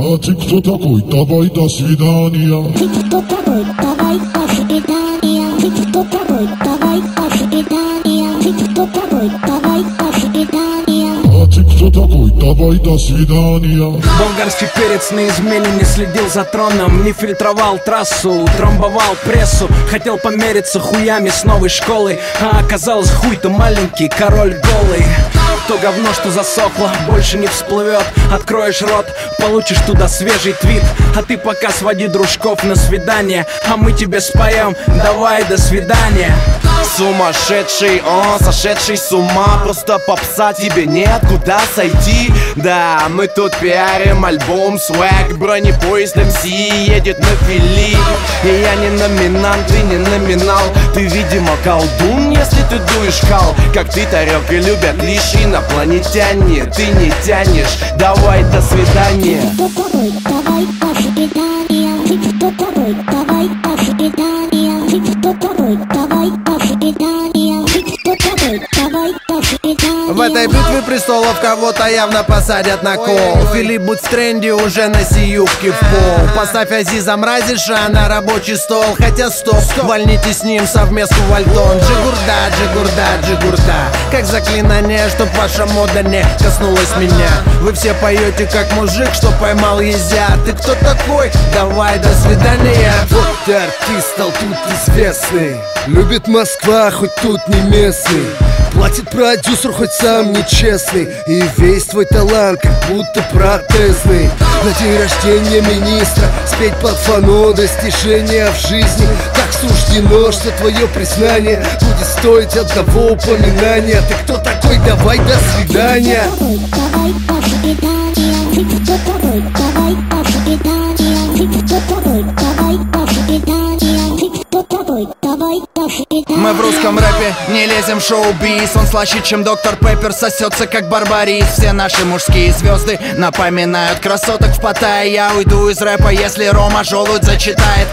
А ты кто такой? Давай до свидания. Ты кто такой? Давай до свидания. Ты кто такой? Давай до свидания. Ты кто такой? Давай до свидания. А ты кто такой? Давай до свидания. Болгарский перец на измене не следил за троном, не фильтровал трассу, трамбовал прессу. Хотел помериться хуями с новой школой, а оказалось хуй-то маленький, король голый. То говно, что засохло, больше не всплывет. Откроешь рот, получишь туда свежий твит. А ты пока своди дружков на свидание, а мы тебе споем давай до свидания. Сумасшедший, он сошедший с ума. Просто попса, тебе нет куда сойти. Да, мы тут пиарим альбом Swag. Бронепоезд МС едет на фили. И я не номинант, ты не номинал. Ты, видимо, колдун, если ты дуешь хал. Как ты, Тарек, и любят лишь инопланетяне. Ты не тянешь, давай до свидания. Ты кто такой? Давай до свидания. Ты кто такой? Давай до свидания. Ты кто такой? Давай до свидания. Ты кто такой? Давай до свидания. В этой битве престолов кого-то явно посадят на кол. Филипп, будь в тренде, уже носи юбки в пол. Поставь Азиза Мразиша на рабочий стол. Хотя стоп, вольните с ним совместку вальтон. Джигурда, джигурда, джигурда. Как заклинание, чтоб ваша мода не коснулась меня. Вы все поете как мужик, что поймал езя. Ты кто такой? Давай до свидания. Вот ты артист, стал тут известный. Любит Москва, хоть тут не местный. Платит продюсер, хоть сам нечестный. И весь твой талант как будто протезный. На день рождения министра спеть под фано достижения в жизни. Так суждено, что твое признание будет стоить одного упоминания. Ты кто такой? Давай до свидания. Давай до свидания. Ты кто такой? Давай до свидания. Ты кто такой? Давай до свидания. Ты кто такой? Давай до свидания. Мы в русском рэпе не лезем в шоу-биз. Он слаще, чем доктор Пеппер, сосется как Барбарис. Все наши мужские звезды напоминают красоток в Паттайе. Я уйду из рэпа, если Рома Желудь зачитает.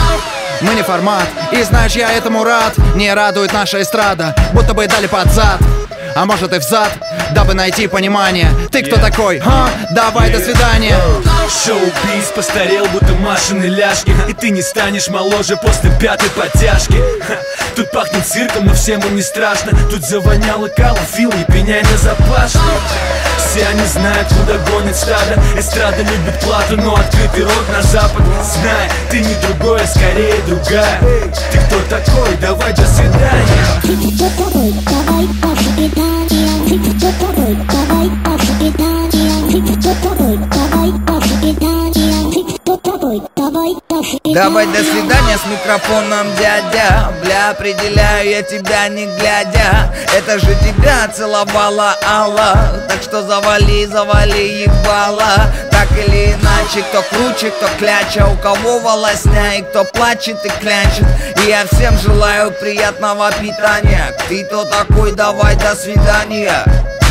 Мы не формат, и знаешь, я этому рад. Не радует наша эстрада, будто бы дали под зад. А может и взад, дабы найти понимание. Ты кто такой? Давай до свидания. Шоу-биз постарел, будто Машины ляжки. И ты не станешь моложе после пятой подтяжки. Тут пахнет цирком, но всем им не страшно. Тут завоняло калом, Фил, не пеняй на запашно. Все они знают, куда гонит стадо. Эстрада любит плату, но открытый рот на запад. Знай, ты не другой, а скорее другая. Ты кто такой? Давай до свидания. Ты кто такой? Давай до свидания. Ты кто такой? Давай до свидания. Ты кто такой? Давай до свидания. Ты кто такой? Давай до свидания. Давай до свидания с микрофоном, дядя. Бля, определяю я тебя не глядя. Это же тебя целовала Алла. Так что завали, завали ебало. Так или иначе, кто круче, кто кляча. У кого волосня и кто плачет и клянчит. И я всем желаю приятного питания. Ты кто такой? Давай до свидания.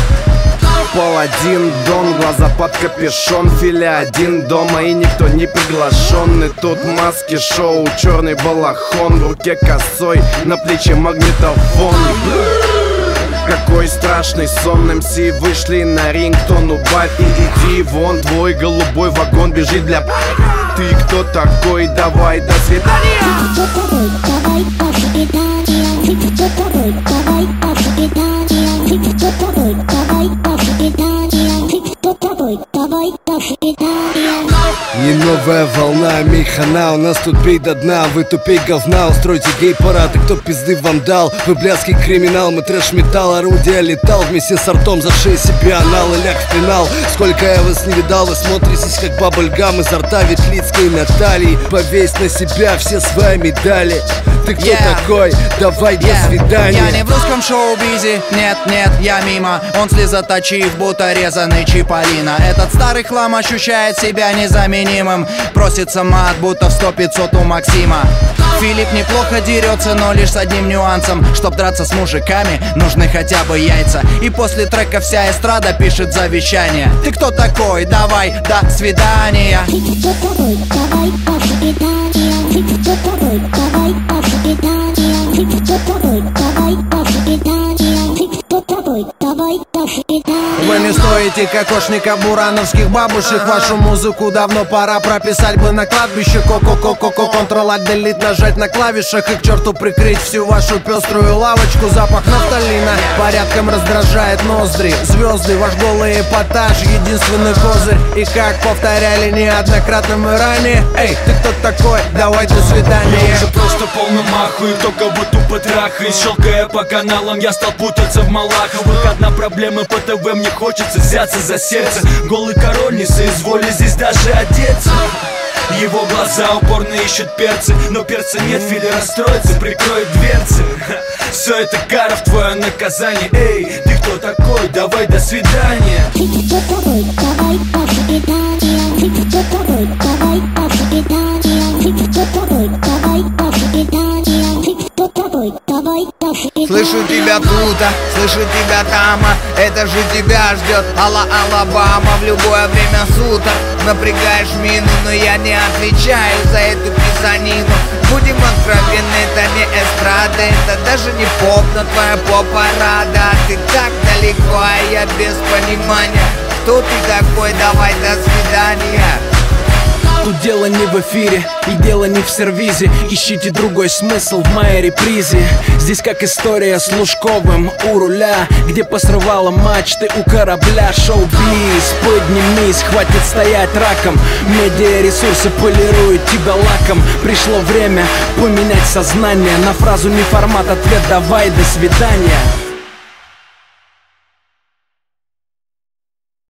Паладин, Дон, глаза под капюшон. Филя один дома и никто не приглашенный. Тут маски, шоу, черный балахон. В руке косой, на плече магнитофон. Какой страшный сон. МС вышли на ринг, тон убавь и иди вон. Твой голубой вагон бежит для... Ты кто такой? Давай до свидания. Ты кто такой? Давай до свидания. Ты кто такой? Давай до свидания. Ты кто такой? Давай до свидания. Ты кто такой? Давай до свидания. Не новая волна, мейхана. У нас тут бей до дна, вы тупей говна. Устройте гей-парад, и кто пизды вам дал? Вы блядский криминал, мы трэш-металл. Орудие летал вместе с артом, за шею себе анал и ляг в пенал. Сколько я вас не видал, вы смотритесь как баблгам изо рта Ветлицкой Натальи. Повесь на себя все свои медали. Ты кто такой? Давай до свидания. Я не в русском шоу-бизе, нет, нет, я мимо. Он слезоточив, будто резаный Чиполлино. Этот старый хлам ощущает себя незаменимым. Просится мат, будто в 100-500 у Максима. Филипп неплохо дерется, но лишь с одним нюансом. Чтоб драться с мужиками, нужны хотя бы яйца. И после трека вся эстрада пишет завещание. Ты кто такой? Давай до свидания. Ты кто такой? Давай до свидания. Ты кто такой? Давай до свидания. Ты кто такой? Давай до свидания. Ты кто такой? Давай до свидания. Вы не стоите думаете, кокошника бурановских бабушек? Вашу музыку давно пора прописать бы на кладбище. Ко-ко-ко-ко-ко, Ctrl-Alt-Delete нажать на клавишах и к черту прикрыть всю вашу пеструю лавочку. Запах нафталина порядком раздражает ноздри. Звезды, ваш голый эпатаж, единственный козырь. И как повторяли неоднократно мы ранее: эй, ты кто такой? Давай, до свидания. Я уже просто полный маху, и кто кого тупо трахает. Щелкая по каналам, я стал путаться в Малаховых. Одна проблема по ТВ, мне хочется взяться за сердце. Голый король не соизволит здесь даже одеться. Его глаза упорно ищут перцы, но перца нет, Фили расстроится, прикроет дверцы. Все это кара в твое наказание. Эй, ты кто такой? Давай, до свидания. Ты кто такой? Давай, до свидания. Ты кто такой? Давай, до свидания. Ты кто такой? Давай, до свидания. Ты кто такой? Давай, до свидания. Слышу тебя тут, слышу тебя там. Это же тебя ждет Алабама в любое время суток. Напрягаешь мину, но я не отвечаю за эту писанину. Будем откровенны, это не эстрада, это даже не поп, но твоя поп-парада. Ты так далеко, а я без понимания. Кто ты такой? Давай, до свидания. Тут дело не в эфире и дело не в сервизе. Ищите другой смысл в моей репризе. Здесь как история с Лужковым у руля, где посрывала мачты у корабля. Шоу-биз, поднимись, хватит стоять раком. Медиаресурсы полируют тебя лаком. Пришло время поменять сознание на фразу не формат, ответ давай, до свидания.